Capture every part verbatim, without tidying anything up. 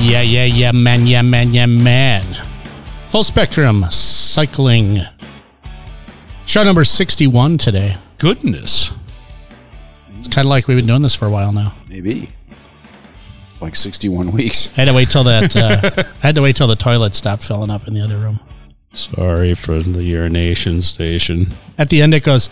Yeah, yeah, yeah, man, yeah, man, yeah, man. Full Spectrum Cycling. Show number sixty-one today. Goodness. It's kind of like we've been doing this for a while now. Maybe. Like sixty-one weeks. I had to wait till that. Uh, I had to wait till the toilet stopped filling up in the other room. Sorry for the urination station. At the end, it goes.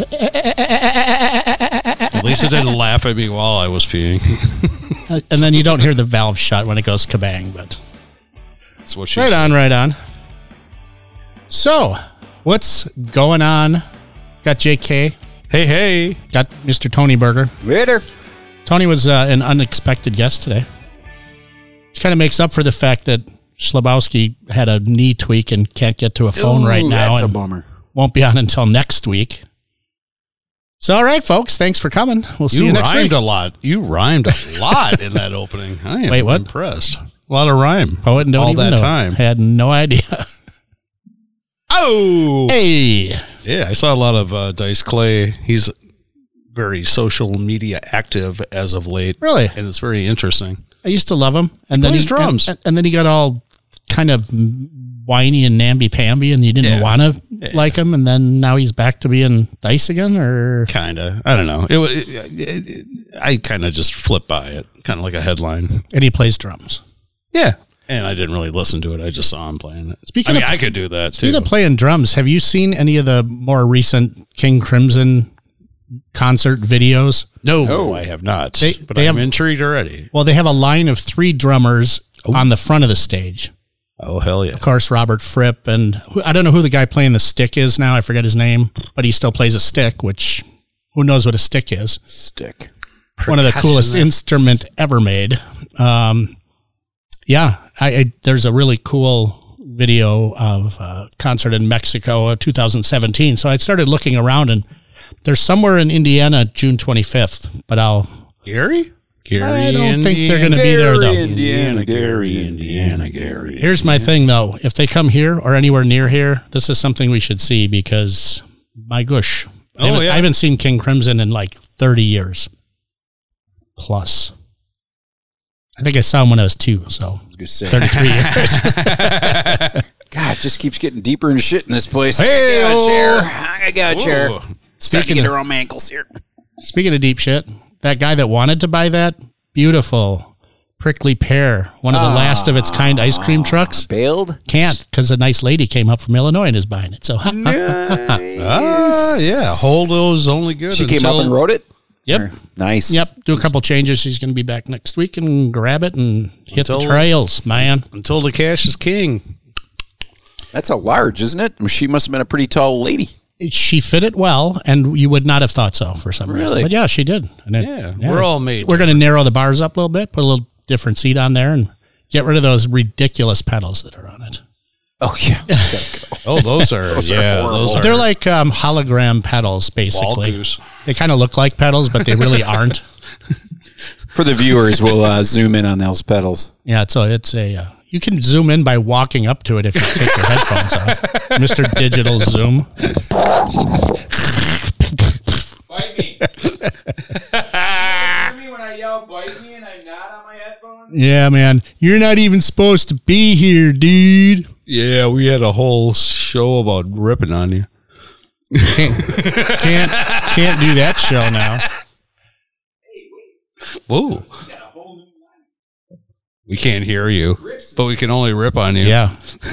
At least it didn't laugh at me while I was peeing. And then you don't hear the valve shut when it goes kabang, but. That's what she Right said. on, right on. So, what's going on? Got J K. Hey, hey. Got Mister Tony Berger. Later. Tony was uh, an unexpected guest today. Which kind of makes up for the fact that Slabowski had a knee tweak and can't get to a phone Ooh, right now. That's a and bummer. won't be on until next week. So, all right, folks. Thanks for coming. We'll see you, You next rhymed week. a lot. You rhymed a lot in that opening. I am Wait, what? impressed. A lot of rhyme. Poet and don't all even that know. time. Had no idea. Oh! Hey. Yeah, I saw a lot of uh, Dice Clay. He's very social media active as of late. Really? And it's very interesting. I used to love him. And then plays he, drums. And, and then he got all kind of whiny and namby-pamby, and you didn't Yeah. want to Yeah. like him, and then now he's back to being Dice again, or Kind of. I don't know. It, wa- it, it, it, I kind of just flipped by it, kind of like a headline. and he plays drums. Yeah. And I didn't really listen to it. I just saw him playing it. Speaking I mean, of- I could do that too. Speaking of playing drums, have you seen any of the more recent King Crimson concert videos? no, No. I have not. They- but they I'm have- intrigued already. Well, they have a line of three drummers on the front of the stage. Oh, hell yeah. Of course, Robert Fripp, and who- I don't know who the guy playing the stick is now. I forget his name, but he still plays a stick, which who knows what a stick is. Stick. One of the coolest Percussionists. instrument ever made. Um, yeah, I, I, there's a really cool video of a concert in Mexico, uh, two thousand seventeen. So I started looking around, and there's somewhere in Indiana, June twenty-fifth, but I'll, Gary? Gary, I don't think they're Indiana. going to be there, though. Indiana, Gary, Indiana, Gary. Here's my thing, though. If they come here or anywhere near here, this is something we should see because, my gosh. I Oh, haven't, yeah. I haven't seen King Crimson in like thirty years. Plus. I think I saw him when I was two, so I was gonna say, thirty-three years. God, it just keeps getting deeper and shit in this place. Hey, I got a oh. chair. I got a chair. Ooh. Starting to Speaking get of- around my ankles here. Speaking of deep shit, that guy that wanted to buy that beautiful prickly pear, one of the last of its kind ice cream trucks, Bailed? can't because a nice lady came up from Illinois and is buying it. So, ha, ha, ha, ha. Ah, yeah. Holdo's only good She until... came up and wrote it? Yep. Or- Nice. Yep. Do a couple changes. She's going to be back next week and grab it and hit Until- the trails, man. Until the cash is king. That's a large, isn't it? She must have been a pretty tall lady. She fit it well, and you would not have thought so for some reason. Really? But yeah, she did. And it- Yeah, we're all made. We're going to narrow the bars up a little bit, put a little different seat on there, and get rid of those ridiculous pedals that are on it. Oh, yeah. That's gotta go. Oh, those are, Those are yeah, horrible. those are They're like um, hologram pedals, wall basically. goose. They kind of look like pedals, but they really aren't. For the viewers, we'll uh, zoom in on those pedals. Yeah, so it's a. Uh, you can zoom in by walking up to it if you take your headphones off. Mister Digital Zoom. Bite me. Hear me when I yell bite me and I'm not on my headphones? Yeah, man. You're not even supposed to be here, dude. Yeah, we had a whole show about ripping on you. Can't can't, can't do that show now. Whoa. We can't hear you, but we can only rip on you. Yeah.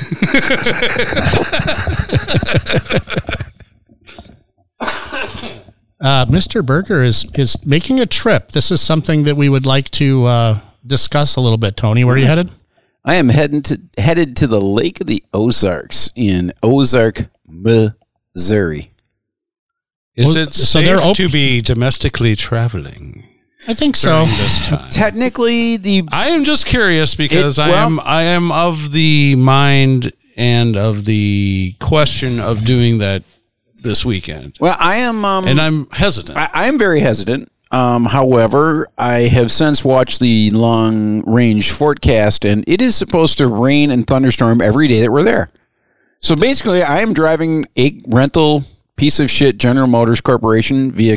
uh, Mister Berger is is making a trip. This is something that we would like to uh, discuss a little bit. Tony, where are you headed? I am heading to headed to the Lake of the Ozarks in Ozark, Missouri. Is Well, it so safe they're op- to be domestically traveling I think so. during this time? Technically, the I am just curious because It- I well- am I am of the mind and of the question of doing that this weekend, well, I am, um, and I'm hesitant. I, I am very hesitant. Um, however, I have since watched the long range forecast, and it is supposed to rain and thunderstorm every day that we're there. So basically, I am driving a rental piece of shit General Motors Corporation vehicle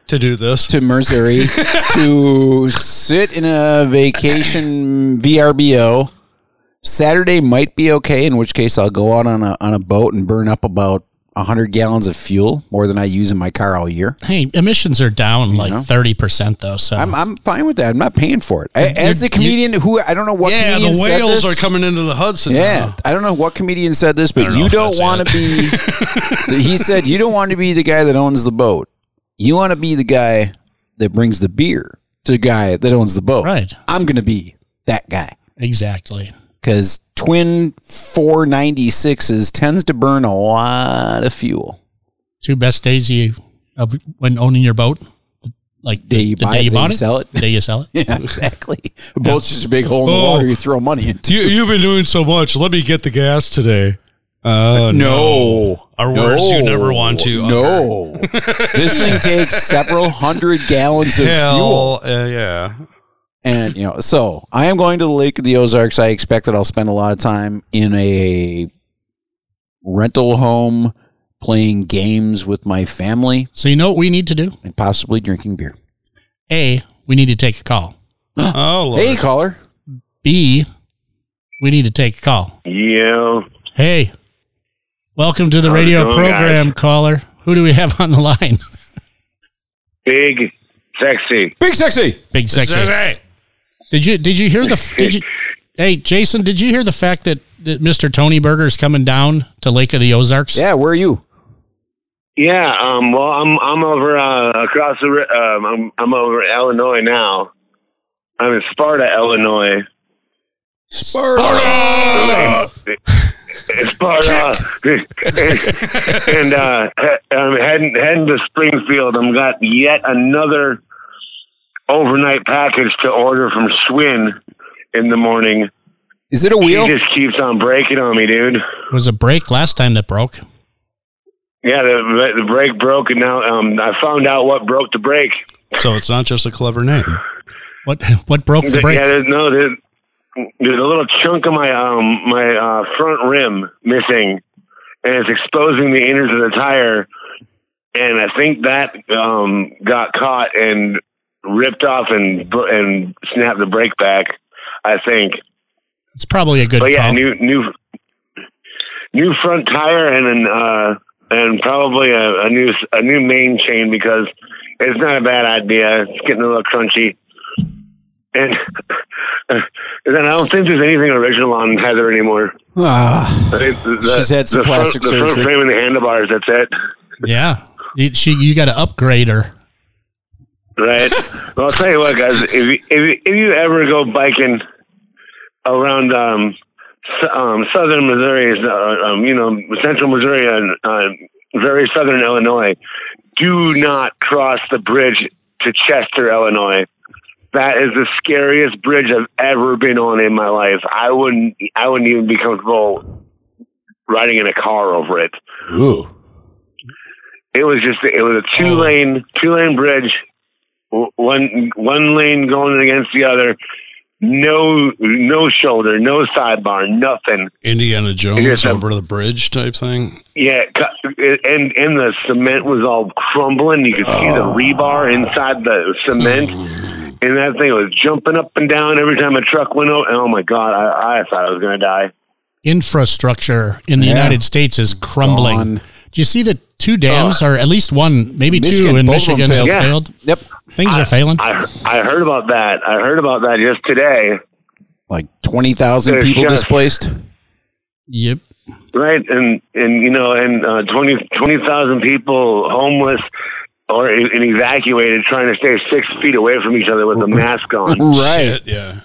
to do this. to Missouri to sit in a vacation V R B O. Saturday might be okay, in which case I'll go out on a on a boat and burn up about one hundred gallons of fuel, more than I use in my car all year. Hey, emissions are down like know? thirty percent though. So I'm I'm fine with that. I'm not paying for it. I, as the comedian who I don't know what Yeah, comedian the said whales this. are coming into the Hudson. Yeah, now. I don't know what comedian said this, but don't know you if don't that's want to be. He said you don't want to be the guy that owns the boat. You want to be the guy that brings the beer to the guy that owns the boat. Right. I'm going to be that guy exactly. because twin four ninety-sixes tends to burn a lot of fuel. Two best days you of when owning your boat, like Day you the buy day it, you then bought you it, sell it. the day you sell it. Yeah, exactly. A boat's just a big hole in the Oh. water you throw money in. You, you've been doing so much. Let me get the gas today. Uh, No. Or worse, you never want to. No. This thing takes several hundred gallons of fuel. Hell, uh, yeah. And, you know, so I am going to the Lake of the Ozarks. I expect that I'll spend a lot of time in a rental home playing games with my family So you know what we need to do? and possibly drinking beer. A, we need to take a call. Oh, Lord. Hey, caller. B, we need to take a call. Yeah. Hey, welcome to the How's it radio going, program, guys? caller. Who do we have on the line? Big, sexy. Big Sexy. Big sexy. Did you did you hear the did you Hey, Jason, did you hear the fact that, that Mister Tony Burger is coming down to Lake of the Ozarks? Yeah, where are you? Yeah. Um. Well, I'm I'm over uh, across the. ri- Um. I'm I'm over in Illinois now. I'm in Sparta, Illinois. Sparta. Sparta. and uh, he- I'm heading heading to Springfield. I'm got yet another overnight package to order from Schwinn in the morning. Is it a He wheel? just keeps on breaking on me, dude. It was a break last time that broke. Yeah, the the brake broke, and now um, I found out what broke the brake. So it's not just a clever name. What what broke the brake? Yeah, there's no there's, there's a little chunk of my um my uh, front rim missing, and it's exposing the innards of the tire, and I think that um got caught and ripped off and bro- and snapped the brake back. I think. It's probably a good But yeah, call. new new new front tire and an uh and probably a, a new a new main chain because it's not a bad idea. It's getting a little crunchy, and and then I don't think there's anything original on Heather anymore. Ah, I think the, She's had some the plastic front, the front surgery. frame and the handlebars. That's it, Yeah, you, she you got to upgrade her. right? Well, I'll tell you what, guys. If you, if you, if you ever go biking around um, s- um, southern Missouri, uh, um, you know, central Missouri, and uh, very southern Illinois, do not cross the bridge to Chester, Illinois. That is the scariest bridge I've ever been on in my life. I wouldn't, I wouldn't even be comfortable riding in a car over it. ooh. It was just, it was a two lane, two lane bridge, w- one, one lane going against the other. No, no shoulder, no sidebar, nothing. Indiana Jones Yes, I'm- over the bridge type thing. Yeah, cu- and and the cement was all crumbling. You could see the rebar inside the cement, and that thing was jumping up and down every time a truck went over. And oh my god, I, I thought I was going to die. Infrastructure in the Yeah. United States is crumbling. Gone. Do you see that two dams, or at least one, maybe two Michigan, in both of them Michigan have failed. Yeah. failed? Yep. Things are failing. I I heard about that. I heard about that just today. Like twenty thousand There's people just- displaced. Yep. Right, and and you know, and uh, twenty twenty thousand people homeless or e- and evacuated, trying to stay six feet away from each other with a mask on. Right. Shit, yeah.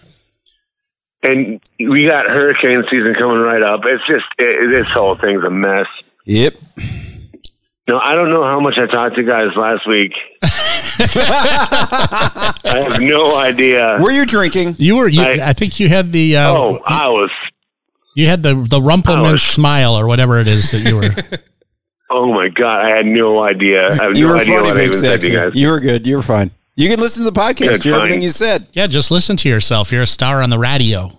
And we got hurricane season coming right up. It's just it, this whole thing's a mess. Yep. No, I don't know how much I talked to you guys last week. I have no idea. Were you drinking? You were. You, I, I- think you had the. Uh, Oh, I was. you had the the Rumpelman was- smile or whatever it is that you were. Oh my god, I had no idea. I have You no were idea funny, what I Big even said to Sexy. you guys. You were good. You were fine. You can listen to the podcast. Good, Hear fine. everything you said. Yeah, just listen to yourself. You're a star on the radio.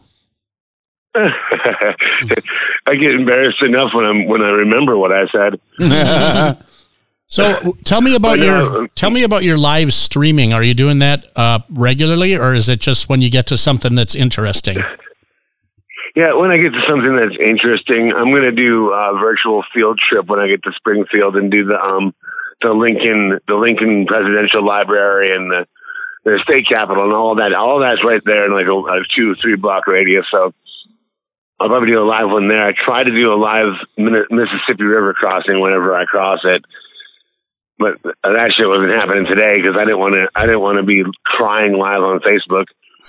I get embarrassed enough when I'm when I remember what I said. So tell me about But, your uh, tell me about your live streaming. Are you doing that uh, regularly, or is it just when you get to something that's interesting? Yeah, when I get to something that's interesting, I'm going to do a virtual field trip when I get to Springfield and do the um the Lincoln the Lincoln Presidential Library and the the state capitol and all that. All that's right there in like a, a two three block radius. So I'll probably do a live one there. I try to do a live Mississippi River crossing whenever I cross it. But that shit wasn't happening today because I didn't want to. I didn't want to be crying live on Facebook.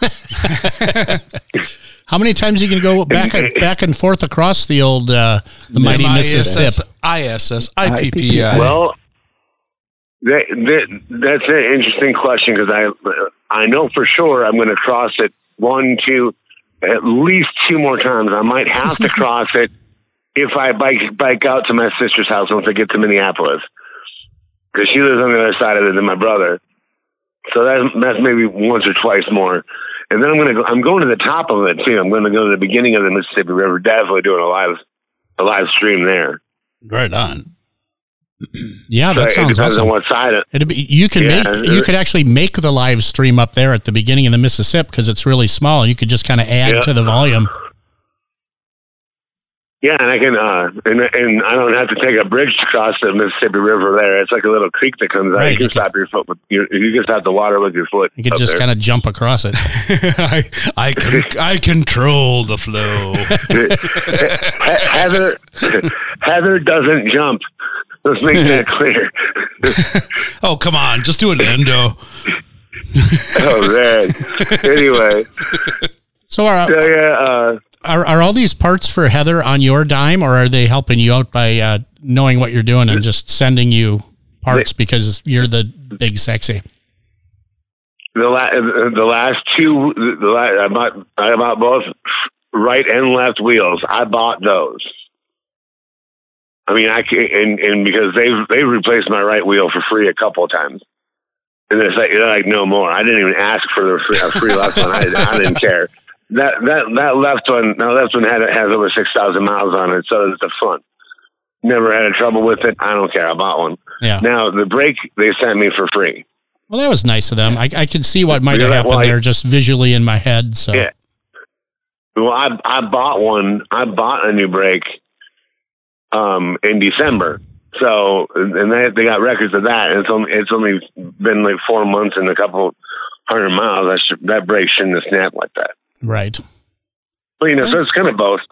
How many times you can go back and, back and forth across the old uh, the mighty Mississippi? I S S, I P P I. Well, that, that, that's an interesting question because I I know for sure I'm going to cross it one, two, at least two more times. I might have to cross it if I bike bike out to my sister's house once I get to Minneapolis. Because she lives on the other side of it than my brother, so that's that's maybe once or twice more. And then I'm gonna go. I'm going to the top of it too. I'm going to go to the beginning of the Mississippi River. Definitely doing a live a live stream there. Right on. Yeah, that so sounds it depends awesome. on what side it. It'd be, you can Yeah, make you could actually make the live stream up there at the beginning of the Mississippi because it's really small. You could just kind of add Yeah. to the volume. Yeah, and I can, uh, and and I don't have to take a bridge to cross the Mississippi River there. It's like a little creek that comes out. Right, You can you stop your foot with you. You can stop the water with your foot. You could up just there. kind of jump across it. I I can I control the flow. He- Heather Heather doesn't jump. Let's make that clear. Oh, come on, just do an endo. Oh man. Anyway, So are, so yeah. Uh, are are all these parts for Heather on your dime, or are they helping you out by uh, knowing what you're doing and just sending you parts because you're the big sexy? The la- the last two, the la- I bought I bought both right and left wheels. I bought those. I mean, I can, and and because they've they've replaced my right wheel for free a couple of times, and it's like, they're like no more. I didn't even ask for the free, a free left one. I, I didn't care. That that that left one, that left one had has over six thousand miles on it, so does the front. Never had a trouble with it. I don't care. I bought one. Yeah. Now the brake they sent me for free. Well, that was nice of them. I, I could see what might have Yeah, happened well, I- there just visually in my head. So Yeah. Well, I I bought one. I bought a new brake um, in December. So, and they they got records of that. And it's only it's only been like four months and a couple hundred miles. That should, that brake shouldn't have snapped like that. right. But you know, so it's kind of both.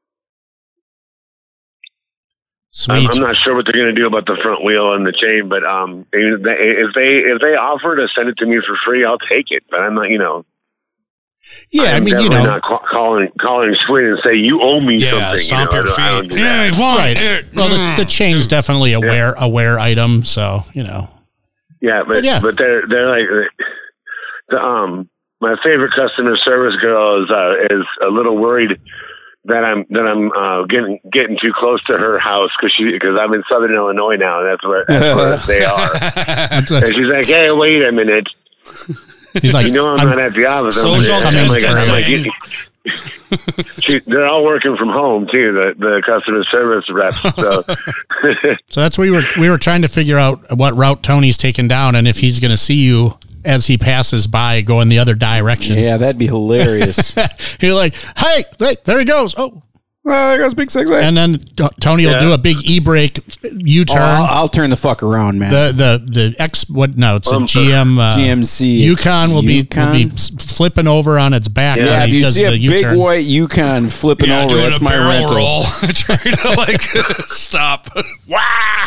I'm, Sweet. I'm not sure what they're going to do about the front wheel and the chain, but um, if they if they if they offer to send it to me for free, I'll take it. But I'm not, you know. yeah, I I'm mean, you definitely know, not ca- calling calling Sweet and say you owe me Yeah, something. stomp you know? your I don't- I don't feet. do that. Yeah, want right. it. Well, the, the chain's definitely a wear a wear item. So you know, Yeah, but But yeah. but they're they're like the um my favorite customer service girl is uh, is a little worried that I'm that I'm uh, getting getting too close to her house because she because I'm in Southern Illinois now and that's where, that's where they are. that's, And that's, she's like, hey, wait a minute, he's like, you know I'm, I'm- not at the office. I'm, Social I'm like, I'm like, distancing. you- she, they're all working from home too. The the customer service reps. So So that's we were we were trying to figure out what route Tony's taking down and if he's going to see you as he passes by going the other direction. Yeah, that'd be hilarious. You're like, hey, hey, there he goes. Oh, Well, there goes Big Sexy. and then T- Tony will Yeah. do a big e-brake U-turn. Oh, I'll, I'll turn the fuck around, man. the the the X what? No, it's a Um, G M uh, G M C Yukon will be Yukon? will be s- flipping over on its back. Yeah, when Yeah, if he you does see a the big U-turn. white Yukon flipping Yeah, over, doing that's a my barrel rental. roll, trying to like stop. Wow.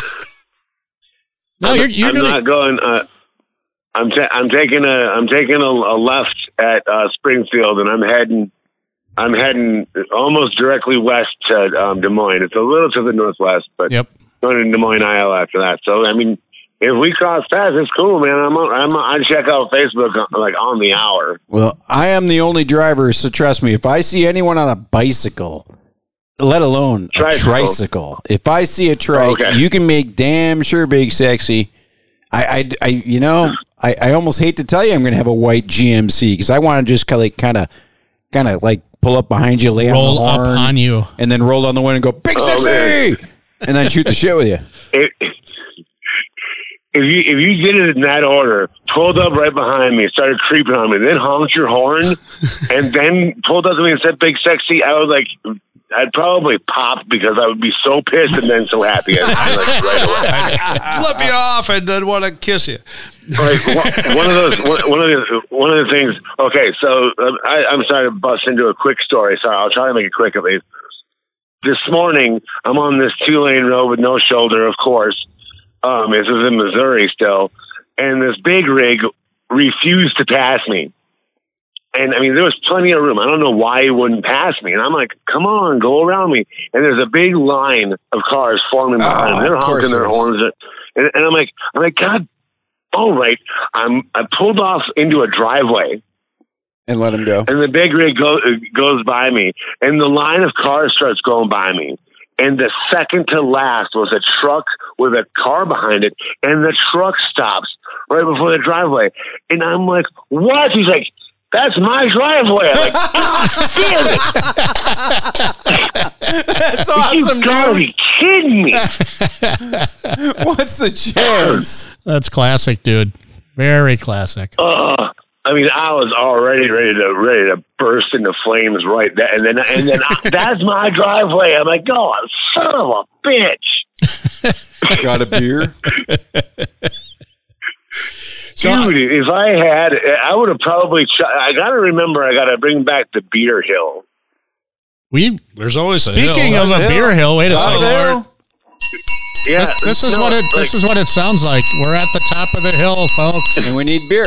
No, I'm, you're, you're I'm gonna. not going. Uh, I'm ta- I'm taking a I'm taking a, a left at uh, Springfield, and I'm heading I'm heading almost directly west to um, Des Moines. It's a little to the northwest, but Yep. going to Des Moines, Iowa after that. So I mean, if we cross paths, it's cool, man. I'm on, I'm on, I check out Facebook uh, like on the hour. Well, I am the only driver, so trust me, if I see anyone on a bicycle, let alone a Tricycle. tricycle, if I see a trike, Okay. you can make damn sure Big Sexy. I, I, I you know, I, I almost hate to tell you I'm going to have a white G M C because I want to just kind of, kind of, kind of like pull up behind you, lay Roll on the up horn, on you. and then roll down the window and go Big Oh, Sexy, and then shoot the shit with you. It, if you if you did it in that order, pulled up right behind me, started creeping on me, then honked your horn, and then pulled up to me and said "big sexy," I would like, I'd probably pop because I would be so pissed and then so happy. I'd, like, right away. Flip you off and then want to kiss you. Like one, one of those, one, one of the one of the things. Okay, so um, I, I'm sorry to bust into a quick story. Sorry, I'll try to make it quick at least. This morning, I'm on this two lane road with no shoulder, of course. Um, this is in Missouri still, and this big rig refused to pass me. And I mean, there was plenty of room. I don't know why he wouldn't pass me. And I'm like, come on, go around me. And there's a big line of cars forming behind Oh, him. They're of course honking their there is. horns. And, and I'm like, I'm like, God, all right. I'm, I pulled off into a driveway. And let him go. And the big rig go, goes by me, and the line of cars starts going by me. And the second to last was a truck with a car behind it, and the truck stops right before the driveway. And I'm like, what? He's like, that's my driveway. I'm like, God damn it. That's awesome, You gotta dude. be kidding me. What's the chance? That's classic, dude. Very classic. Uh, I mean, I was already ready to ready to burst into flames right there, and then and then I, that's my driveway. I'm like, oh, son of a bitch, Got a beer? So, dude! If I had, I would have probably. Ch- I got to remember, I got to bring back the beer hill. we There's always a speaking hill. of a hill. beer hill. Wait a Top second. hill? Yeah, This, this is no, what it. This like- is what it sounds like. We're at the top of the hill, folks. And we need beer.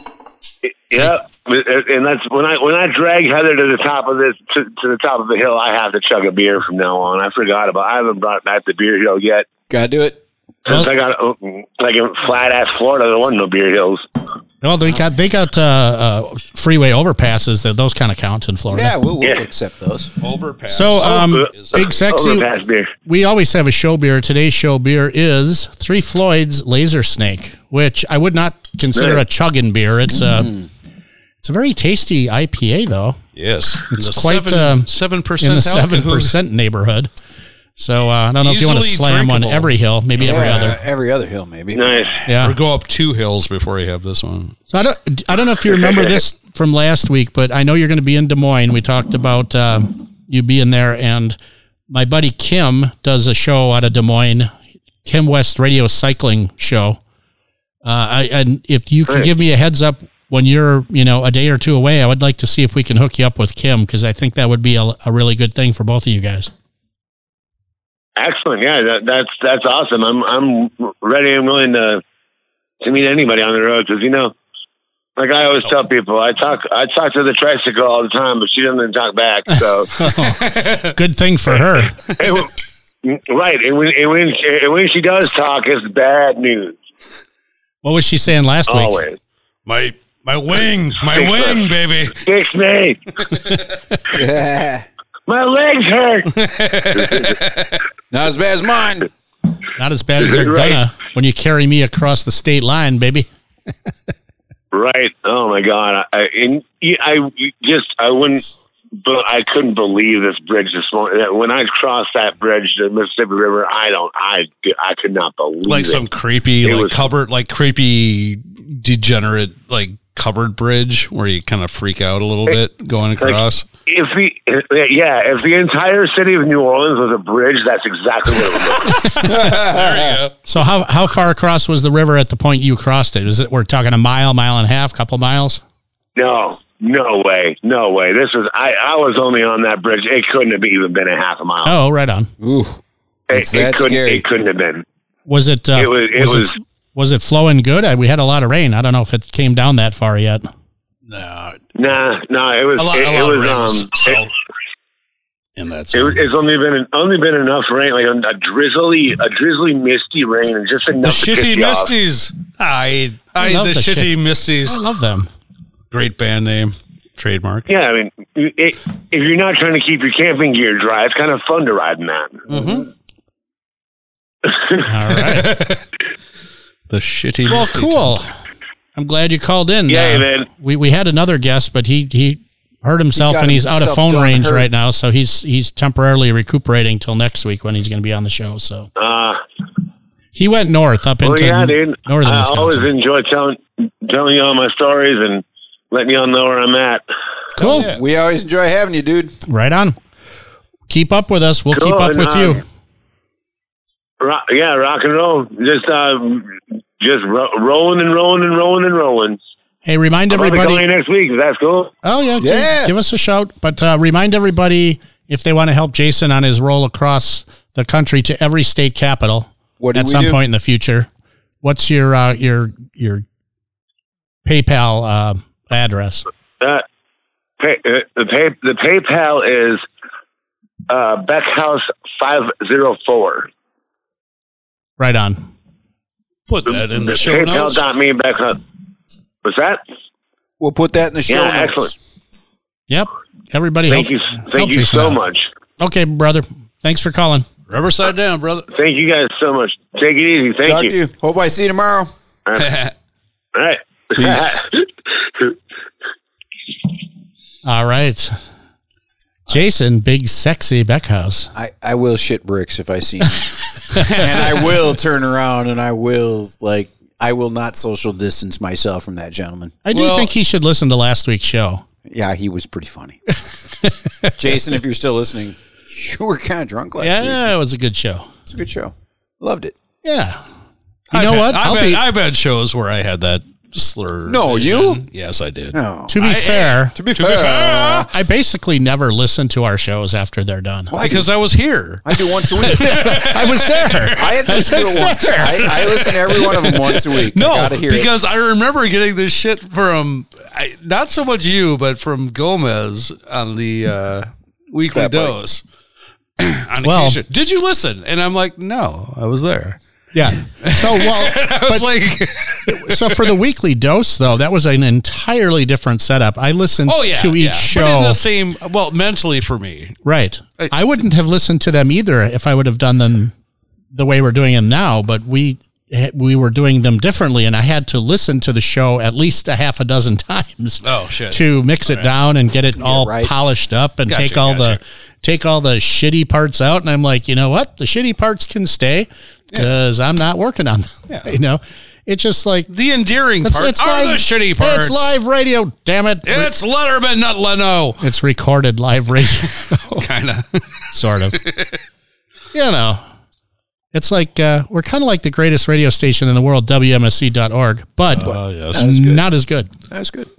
Yeah, and that's when I when I drag Heather to the top of this to, to the top of the hill. I have to chug a beer from now on. I forgot about. I haven't brought back the beer hill yet. Gotta do it. Since Well- I got like in flat ass Florida, there wasn't no beer hills. Well, they got they got uh, uh, freeway overpasses. That those kind of count in Florida. Yeah, we'll, we'll Yeah. accept those. Overpass. So, um, Uh, Big Sexy, Overpass beer. we always have a show beer. Today's show beer is Three Floyd's Laser Snake, which I would not consider Right. a chugging beer. It's a it's a very tasty I P A though, yes, It's the quite, seven, um, seven in percent the seven percent neighborhood. So uh, I don't know if you want to Easily slam on drinkable. every hill, maybe every Yeah, other. Every other hill, maybe. Nice. Yeah. Or go up two hills before you have this one. So I don't, I don't know if you remember this from last week, but I know you're going to be in Des Moines. We talked about um, you being there, and my buddy Kim does a show out of Des Moines, Kim West Radio Cycling Show. Uh, I, and if you can Right. give me a heads up when you're, you know, a day or two away, I would like to see if we can hook you up with Kim, because I think that would be a, a really good thing for both of you guys. Excellent. Yeah, that, that's that's awesome. I'm I'm ready and willing to to meet anybody on the road because you know, like I always tell people, I talk I talk to the tricycle all the time, but she doesn't talk back. So Good thing for her. and, right, and when and when she, and when she does talk, it's bad news. What was she saying last week? Always. My my wing, my Fix wing, baby. Fix me. Yeah. My legs hurt. Not as bad as mine. Not as bad as they're Right. gonna when you carry me across the state line, baby. Right. Oh my God. I and I just I wouldn't. But I couldn't believe this bridge this morning. When I crossed that bridge to the Mississippi River, I don't. I I could not believe Like it. some creepy, It like was- covered, like creepy, degenerate, like covered bridge where you kind of freak out a little bit going across. If the yeah, if the entire city of New Orleans was a bridge, that's exactly what it was. There you go. So how how far across was the river at the point you crossed it? Is it we're talking a mile, mile and a half, couple miles? No, no way, no way. This was I. I was only on that bridge. It couldn't have even been a half a mile. Oh, right on. Ooh. it, it's it that couldn't. scary. It couldn't have been. Was it? Uh, It was- it was, was- it was it flowing good? I, we had a lot of rain. I don't know if it came down that far yet. No, Nah, no. It was. a lot, it, a it lot was. of rain Um. was It, south in that it was, zone. it's only been only been enough rain, like a, a drizzly, a drizzly, misty rain, and just The enough to piss Shitty you off. Misties. I, I I, love the, the Shitty shit- I Misties. love them. Great band name, trademark. Yeah, I mean, it, if you're not trying to keep your camping gear dry, it's kind of fun to ride in that. Mm-hmm. All right. The Shitty Well, Misty. cool. I'm glad you called in. Yeah, Uh, man. We we had another guest, but he he hurt himself got and he's out of himself phone done range hurt. right now. So he's he's temporarily recuperating till next week when he's going to be on the show. So Uh, He went north up Well, into yeah, dude. northern I always Wisconsin. enjoy telling telling you all my stories and letting y'all know where I'm at. Cool. yeah. We always enjoy having you, dude. Right on. Keep up with us. We'll Cool, keep up and, with uh, you. Rock, yeah, rock and roll. Just uh, just ro- rolling and rolling and rolling and rolling. Hey, remind I'll probably call everybody. you next week. If that's cool. Oh, yeah. Yeah. Give, give us a shout. But uh, remind everybody if they want to help Jason on his roll across the country to every state capital What do at we some do? point in the future. What's your uh, your your PayPal uh, address? Uh, pay, uh, the pay the PayPal is uh, Beckhouse five zero four. Right on. Put that in the show PayPal notes. dot me Beckhouse. What's that? We'll put that in the show Yeah, notes. excellent. Yep. Everybody Thank help, you, help thank you Jason so out. much. Okay, brother. Thanks for calling. Rubber side down, brother. Thank you guys so much. Take it easy. Thank Talk you. to you. Hope I see you tomorrow. All right. Peace. All right. Jason, big sexy Beckhouse. I, I will shit bricks if I see him. And I will turn around and I will, like, I will not social distance myself from that gentleman. I do Well- think he should listen to last week's show. Yeah, he was pretty funny. Jason, if you're still listening, you were kind of drunk last week. Yeah, it was a good show. It's a good show. Loved it. Yeah. You I've know had, what? I've I'll had, be. I've had shows where I had that slur. No, vision. you? Yes, I did. No. To be I- fair, To be To be fair, fair, I basically never listen to our shows after they're done. because I was here. I do once a week. I was there. I have to listen to was it once. there. I, I listen to every one of them once a week. I No, gotta hear it. because I remember getting this shit from I, not so much you, but from Gomez on the uh, weekly That boy. dose. on Well- occasion. Did you listen? And I'm like, no, I was there. Yeah. So well, I was but like, so for the weekly dose though, that was an entirely different setup. I listened oh yeah, to each yeah. show. But in the same, well, mentally for me, Right. I wouldn't have listened to them either if I would have done them the way we're doing them now, but we we were doing them differently, and I had to listen to the show at least a half a dozen times Oh, shit. to mix it down and get it all right. polished up and Gotcha, take all gotcha. the take all the shitty parts out. And I'm like, you know what? The shitty parts can stay because I'm not working on them. Yeah. You know, it's just like the endearing it's, parts it's are live, the shitty parts. It's live radio. Damn it! It's Letterman, not Leno. It's recorded live radio. Kind of. Sort of. You know, it's like uh, we're kind of like the greatest radio station in the world, W M S C dot org, but Oh, yes. not as good. That's good.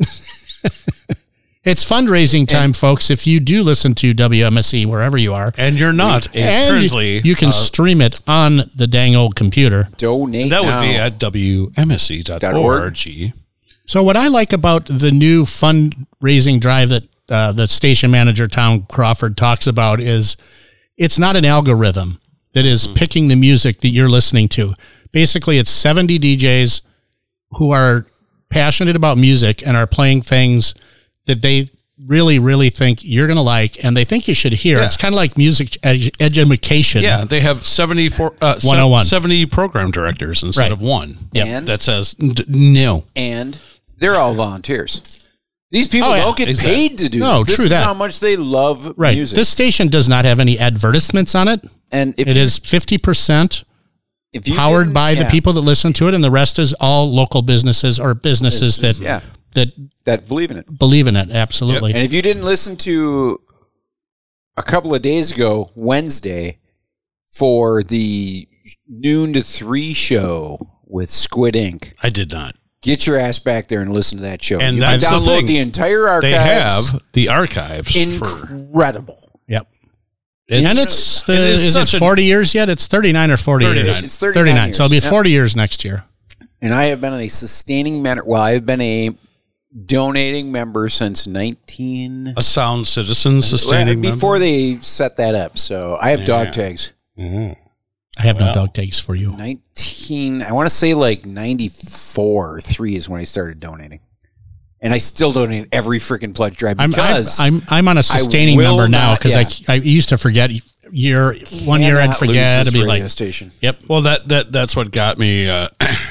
It's fundraising time, folks. If you do listen to W M S C wherever you are, And you're not a and you, currently. you can uh, stream it on the dang old computer. Donate that would now. be at W M S C dot org. So what I like about the new fundraising drive that uh, the station manager, Tom Crawford, talks about is it's not an algorithm that is picking the music that you're listening to. Basically, it's seventy D Js who are passionate about music and are playing things that they really, really think you're going to like and they think you should hear. Yeah. It's kind of like music ed- education. Yeah, they have seventy-four, uh, one oh one. seventy program directors instead Right. of one. Yep. And, That says d- no. and they're all volunteers. These people Oh, yeah. don't get Exactly. paid to do No, this. This true is that. how much they love Right. music. This station does not have any advertisements on it. and if It you, is fifty percent if you powered can- by the yeah, people that listen to it, and the rest is all local businesses or businesses this is- that yeah, that that believe in it. believe in it. Absolutely. And if you didn't listen to a couple of days ago, Wednesday, for the noon to three show with Squid Ink, I did not. get your ass back there and listen to that show. And you can that's the download thing. the entire archives. They have the archives for. incredible. Yep. It's, And it's the it is is, it such a- forty years yet? It's thirty-nine or forty thirty-nine. years. It's thirty-nine So it'll be years. Yep. forty years next year. And I have been a sustaining member. Well, I've been a donating member since nineteen. a sound citizen sustaining before member. they set that up. So I have dog tags. Mhm. I have Wow. no dog tags for you. nineteen. I want to say like ninety-four or three is when I started donating, and I still donate every freaking pledge drive I'm I'm, because I'm I'm on a sustaining will number now not- because yeah. I I used to forget year one year I'd cannot lose forget this to be radio like station. yep. Well, that that that's what got me. Uh,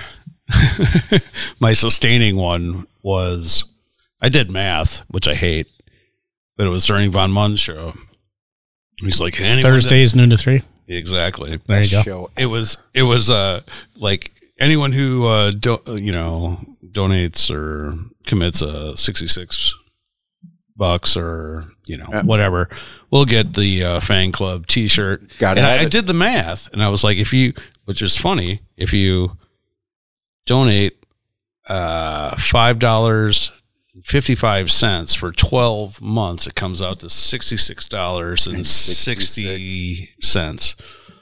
my sustaining one was I did math, which I hate, but it was during Von Munn's show. He's like, hey, anyone that- Thursdays noon to three. Exactly. There you go. Show. It was it was uh like anyone who uh do, you know donates or commits a sixty-six bucks or you know Yeah. whatever, we'll get the uh, fan club T-shirt. Gotta and I, have I it. did the math, and I was like, if you, which is funny, if you donate uh five dollars fifty-five cents for twelve months, it comes out to sixty-six dollars and sixty cents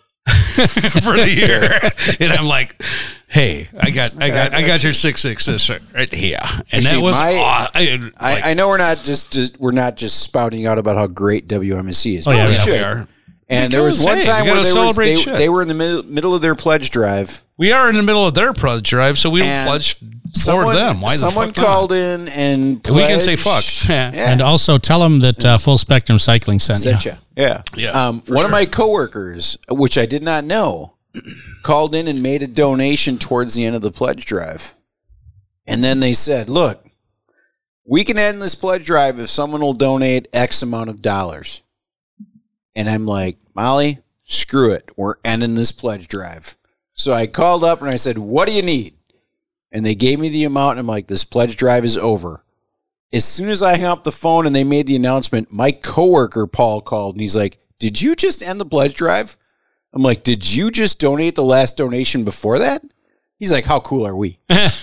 for the year. And I'm like, hey, I got I got I got your six six six right here. And Actually, that was my- aw- I, I, like, I know we're not just, just we're not just spouting out about how great W M S C is. Oh, yeah, but we yeah, we should. are. And We there was could one say, time you where gotta they, was, celebrate they, shit. they were in the middle, middle of their pledge drive. We are in the middle of their pledge drive, so we don't And pledge Someone, for them. Why the someone fuck not? called in and We can say pledged- fuck. Yeah. And also tell them that uh, Full Spectrum Cycling sent you. Sent ya. Yeah. Yeah, Um, for one of sure. my coworkers, which I did not know, called in and made a donation towards the end of the pledge drive. And then they said, look, we can end this pledge drive if someone will donate X amount of dollars. And I'm like, Molly, screw it. We're ending this pledge drive. So I called up and I said, what do you need? And they gave me the amount, and I'm like, this pledge drive is over. As soon as I hung up the phone and they made the announcement, my coworker, Paul, called, and he's like, did you just end the pledge drive? I'm like, did you just donate the last donation before that? He's like, how cool are we?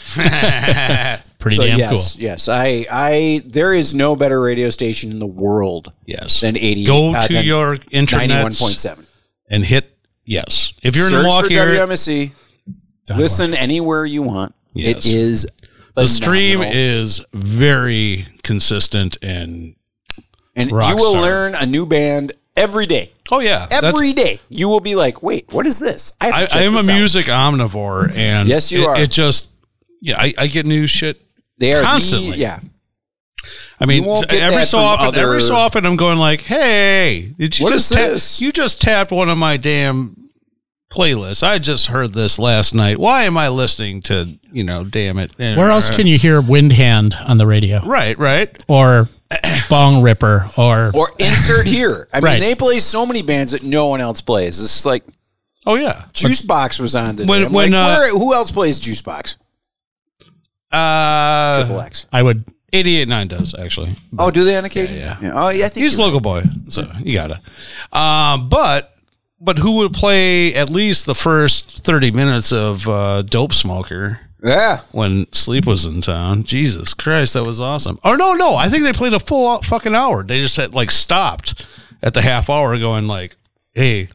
Pretty So damn yes, yes. I, I, there is no better radio station in the world Yes. than eighty-eight. Go uh, to than your internet ninety-one point seven. and hit yes. If you're in Search Milwaukee, for area, W M S C. cool. Listen anywhere you want. Yes. It is the stream phenomenal. is very consistent and and rock you will star. learn a new band every day. oh yeah, that's- Every day, you will be like, "Wait, what is this?" have to I, check I am a this out. music omnivore, and Yes, you it, are. It just yeah, I, I get new shit. They are the- constantly. yeah. I mean, You won't get every that so from often, other- every so often, I'm going like, "Hey, did you What just is tap- this? You just tapped one of my damn playlists. I just heard this last night. Why am I listening to you know? Damn it! Where else can you hear Wind Hand on the radio? Right, right. Or Bong Ripper? Or, Or insert here. I mean, Right. they play so many bands that no one else plays. It's like Oh yeah. Juicebox was on today. When- I'm when, like, uh, where, who else plays Juicebox? Uh, Triple X. I would. eighty-eight nine does actually. Oh, do they on occasion? yeah. Oh, yeah. I think He's a you're local boy, so you gotta. Um, but but who would play at least the first thirty minutes of uh, Dope Smoker right. Yeah. when Sleep was in town? Jesus Christ, that was awesome. Or no, no, I think they played a full out fucking hour. They just had like stopped at the half hour, going like, "Hey,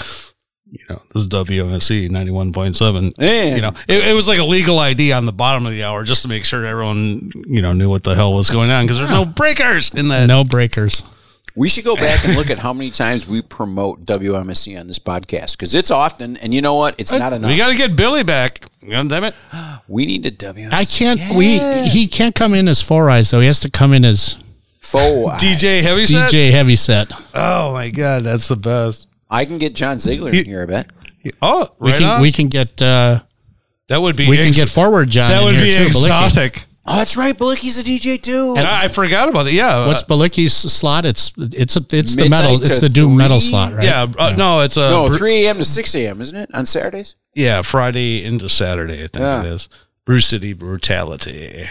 you know, this is W M S C ninety-one point seven." Man. You know, it, it was like a legal I D on the bottom of the hour just to make sure everyone, you know, knew what the hell was going on because there's no breakers in that. No breakers. We should go back and look at how many times we promote W M S C on this podcast because it's often, and you know what? It's not enough. We got to get Billy back. God damn it. We need a W M S C I can't. We. He can't come in as Four Eyes though. He has to come in as faux. D J Heavyset? D J Heavyset. Oh my God, that's the best. I can get John Ziegler in here, I bet. Oh, We right can. on. We can get. Uh, that would be. we can ex- get Forward John. That in would here be too, Balicki. exotic. Oh, that's right. Balicki's a D J too. And I forgot about it. Yeah. What's uh, Balicki's slot? It's it's a, it's the Midnight metal. to It's the Doom three? metal slot, right? yeah. Uh, no, it's a no, Bru- three a.m. to six a.m., isn't it? On Saturdays? yeah Friday into Saturday. I think Yeah. it is. Bruce City Brutality.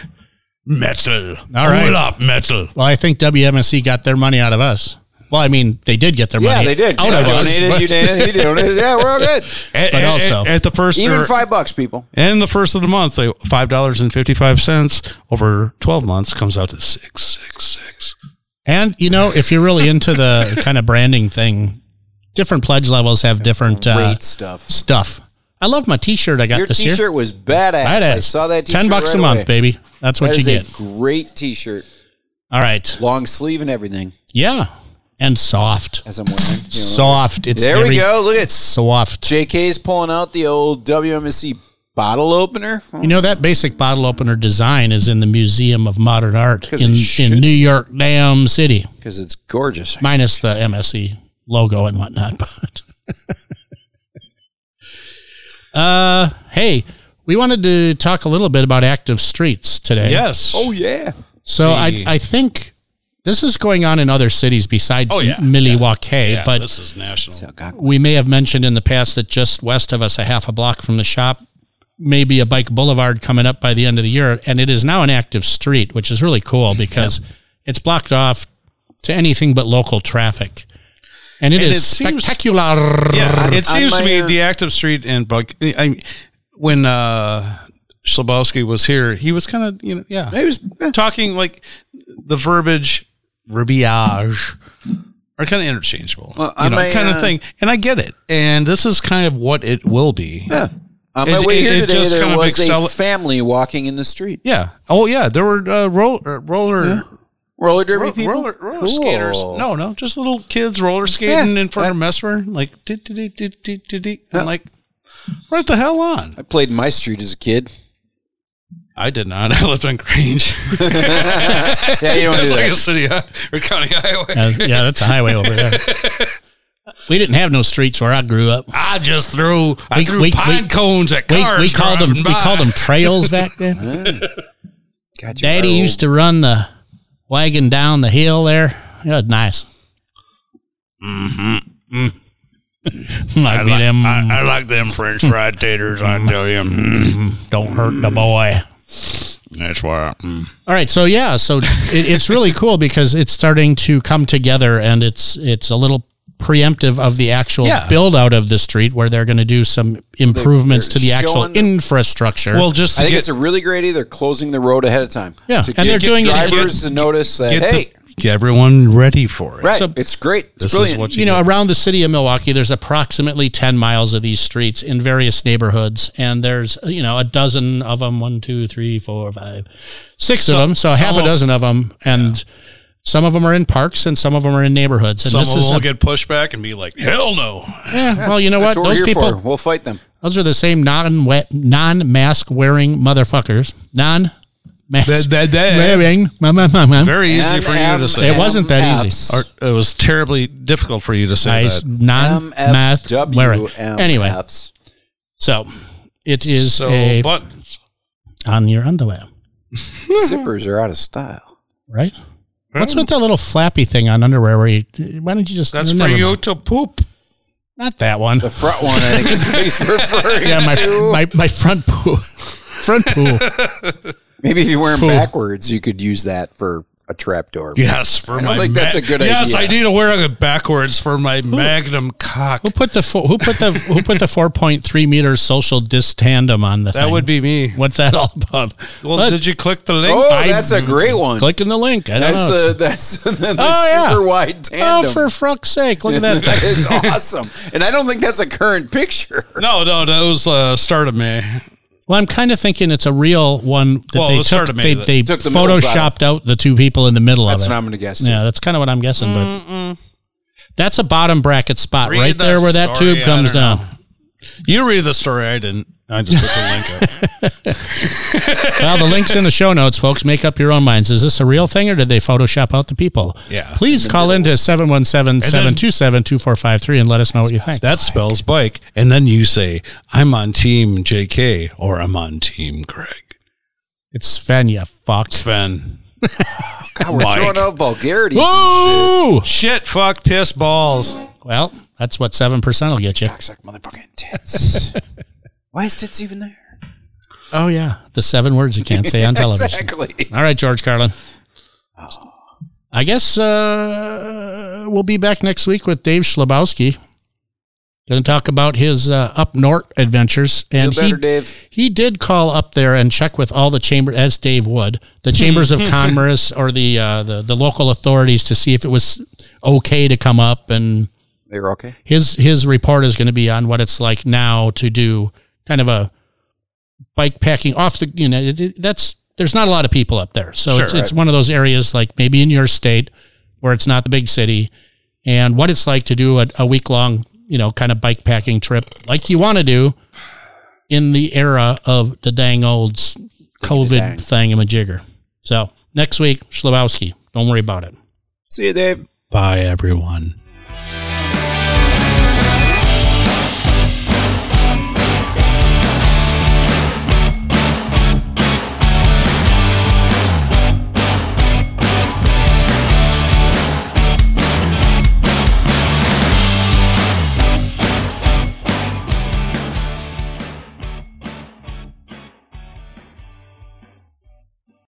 Metal. All right. Hold up, metal. Well, I think W M S C got their money out of us. Well, I mean, they did get their Yeah, money they did. out You of us. donated, but- you donated, you donated. Yeah, we're all good. At, But at- also- at, at the first Even or- five bucks, people. and the first of the month, they five dollars and fifty five cents over twelve months comes out to six six six. And you know, if you're really into the kind of branding thing, different pledge levels have different uh, Great stuff. stuff. I love my T-shirt I got Your this T-shirt year. was badass. I Badass. saw that T-shirt Ten bucks right a month, away. baby. That's what That you is get. a great T-shirt. All right. Long sleeve and everything, Yeah, and soft, as I'm wearing. You know. soft. It's There very we go. Look at soft. J K's pulling out the old W M S C bottle opener. You know that basic bottle opener design is in the Museum of Modern Art 'Cause in it should in New York, damn city, Because it's gorgeous. minus the M S C logo and whatnot. But uh, hey, we wanted to talk a little bit about active streets today. Yes. Oh, yeah. So Hey. I I think this is going on in other cities besides Oh, yeah. Milwaukee, Yeah, but this is national. we may have mentioned in the past that just west of us, a half a block from the shop, may be a bike boulevard coming up by the end of the year. And it is now an active street, which is really cool because yeah. it's blocked off to anything but local traffic. And it and is it seems, spectacular. Yeah, it seems my, to me uh, the active street and bike. I, when uh, Schlabowski was here, he was kind of, you know, yeah, he was eh. talking like the verbiage, verbiage are kind of interchangeable, well, you know, my, kind uh, of thing. And I get it. And this is kind of what it will be. Yeah. On my it, way here it, today, it there kind was excel- a family walking in the street. Yeah. Oh, yeah. There were uh, roller, roller, yeah. roller derby ro- people, roller, roller cool. skaters. No, no, just little kids roller skating yeah. in front I, of Mesmer, like, dee, dee, dee, dee, dee, dee. Yeah. I'm like, what the hell on? I played in my street as a kid. I did not. I lived on Grange. yeah, you don't it's do like that. a city or county highway. Uh, yeah, that's a highway over there. We didn't have no streets where I grew up. I just threw I we, threw we, pine we, cones at we, cars. We called them by. we called them trails back then. God, Daddy used to run the wagon down the hill there. It was nice. Mm-hmm. Mm. I, like, them, I, I like them French fried taters. I tell you, mm, don't hurt the boy. That's why. Mm. All right, so yeah, so it, it's really cool because it's starting to come together, and it's it's a little preemptive of the actual yeah. build out of the street, where they're going to do some improvements they're, they're to the actual the, infrastructure. Well, just I think get, it's a really great idea. They're closing the road ahead of time. Yeah, to and get, they're get doing drivers it, to notice that. Get Hey. The, Get everyone ready for it. Right. So, it's great. It's this brilliant. Is what you you know, do. around the city of Milwaukee, there's approximately ten miles of these streets in various neighborhoods. And there's, you know, a dozen of them, one, two, three, four, five, six so, of them. So half a dozen of them. And yeah. some of them are in parks and some of them are in neighborhoods. And some this of is them will a, get pushed back and be like, hell no. Yeah. Well, you know That's what? what Those we're here people, for. We'll fight them. Those are the same non non-mask wearing motherfuckers. Non Mask that, that, that. wearing. Very easy for you to say. It wasn't that easy. Or it was terribly difficult for you to say nice, that. Non-mask wearing. Anyway, so it is so a buttons on your underwear. Zippers are out of style. Right? What's with that little flappy thing on underwear where you, why don't you just... That's for you mind. To poop. Not that one. The front one, I think is what he's referring yeah, my, to. my, my front poo. Front poo. Maybe if you wear them poo. backwards, you could use that for a trapdoor. Yes, for I my don't think ma- that's a good yes, idea. Yes, I need to wear it backwards for my who, magnum cock. Who put the fo- who put the who put the four point three meter social dis tandem on the that thing? would be me. What's that all about? Well, what? Did you click the link? Oh, I, that's a great one. Clicking the link. I don't that's know. the that's the, the oh, yeah. super wide tandem. Oh, for fuck's sake! Look at that. That is awesome. And I don't think that's a current picture. No, no, that was uh, start of May. Well, I'm kind of thinking it's a real one that well, they took. They, they took the photoshopped out the two people in the middle that's of it. That's what I'm going to guess. Too. Yeah, that's kind of what I'm guessing. Mm-mm. But that's a bottom bracket spot read right there where that story, tube comes down. Know. You read the story. I didn't. I just put the link up. Well, the link's in the show notes, folks. Make up your own minds. Is this a real thing or did they Photoshop out the people? Yeah. Please call in to seven one seven, seven two seven, two four five three and let us know what you think. That spells bike. And then you say, I'm on team J K or I'm on team Greg. It's Sven, you fuck. Sven. God, we're Mike. throwing out vulgarities. Whoa! Shit. shit, fuck, piss, balls. Well, that's what seven percent will get you. Cocksuck motherfucking tits. Why is tits even there? Oh, yeah. The seven words you can't say on television. Exactly. All right, George Carlin. Oh. I guess uh, we'll be back next week with Dave Schlabowski. Going to talk about his uh, up north adventures. And Feel better, he, Dave. he did call up there and check with all the chambers, as Dave would, the chambers of commerce or the, uh, the the local authorities to see if it was okay to come up. And they were okay. His his report is going to be on what it's like now to do kind of a bike packing off the, you know, it, it, that's, there's not a lot of people up there. So Sure, it's, right. it's one of those areas like maybe in your state where it's not the big city, and what it's like to do a, a week long, you know, kind of bike packing trip like you want to do in the era of the dang old COVID thingamajigger. So next week, Schlabowski, don't worry about it. See you, Dave. Bye, everyone.